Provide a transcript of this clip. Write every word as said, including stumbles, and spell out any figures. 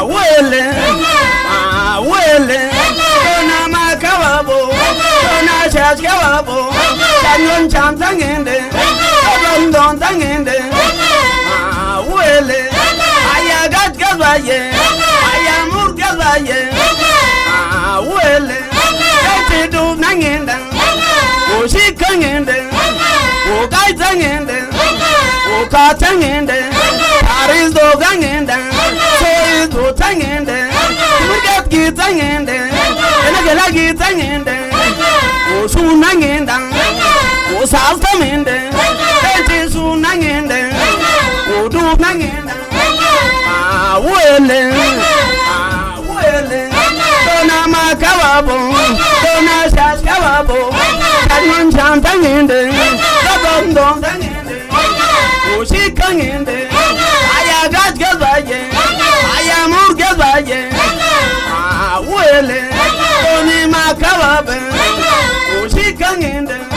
wele ah wele na makawabo na shashkawabo chanyon cham tangende don don tangende ah wele ayagat gabaye ayamur gabaye ah wele tetu nangenda o shikangende o kai tangende o ka tangende aris do gangende so do tangende mugat gi tangende ena gela gi tangende o sunangenda o saltamende tetu sunangende o do nangenda ah wele ah wele dona makawabo dona shashkawabo kanyon cham tangende don don tangende o shikangende ayagat gabaye ayamur gabaye ah wele doni makawabe o shikangende